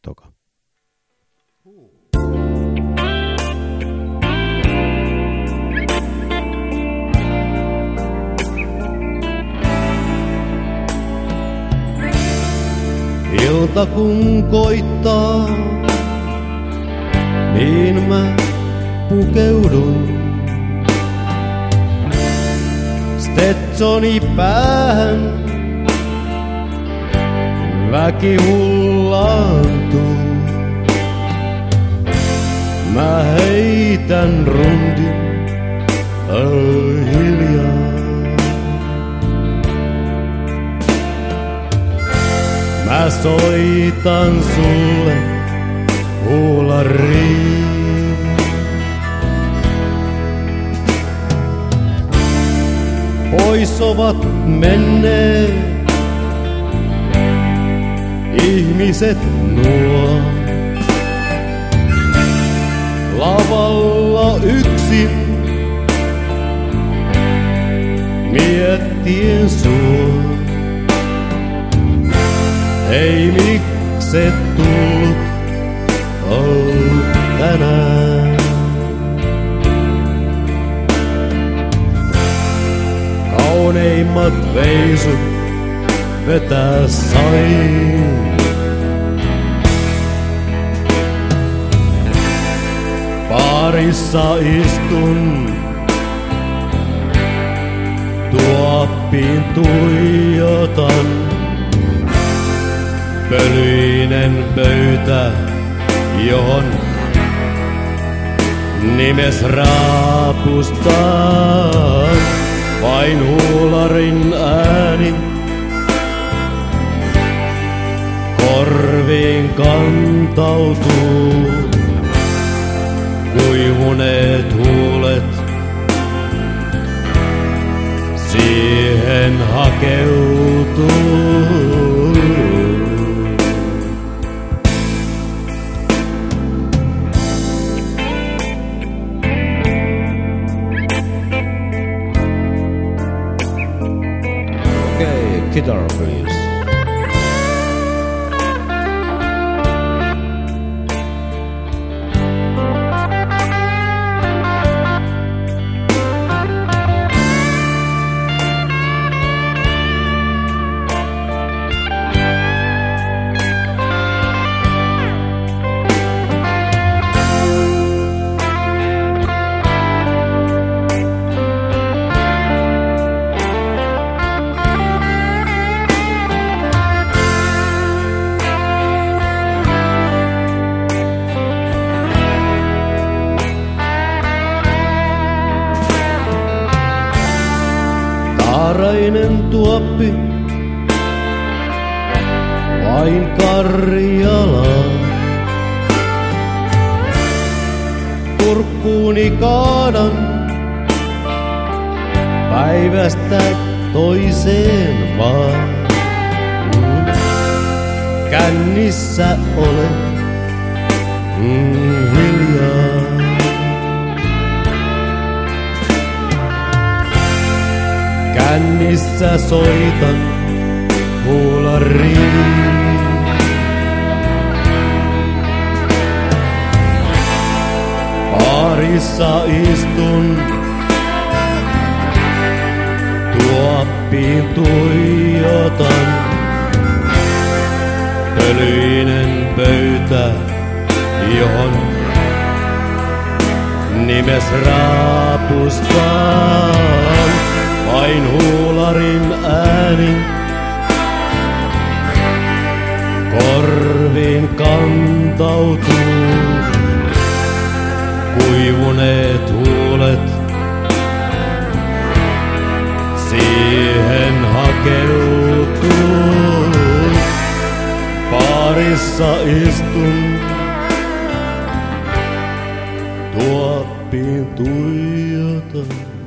toka. Ilta kun koittaa, niin mä pukeudun Stetsoni päähän. Väki hullaantuu. Mä heitän rundin hiljaa. Mä soitan sulle huulariin. Pois ovat menneet ihmiset nuo. Lavalla yksin miettien sua. Ei mikset tullut tänään. Kauneimmat veisut vetää sain. Baarissa istun, tuoppiin tuijotan. Pölyinen pöytä, johon nimes raapustaan. Vain huularin ääni korviin kantautuu. Kuivuneet huulet siihen hakeutuu. Guitar, please. Taarainen tuoppi, vain Karjala. Kurkkuuni kaadan päivästä toiseen vaan. Kännissä olen hiljaa. Kännissä soitan huulariin. Baarissa istun, tuoppiin tuijotan. Pölyinen pöytä, johon nimes raapustaan. Vain huularin ääni korviin kantautuu. Kuivuneet huulet siihen hakeutuu. Baarissa istun, tuoppiin tuijotan.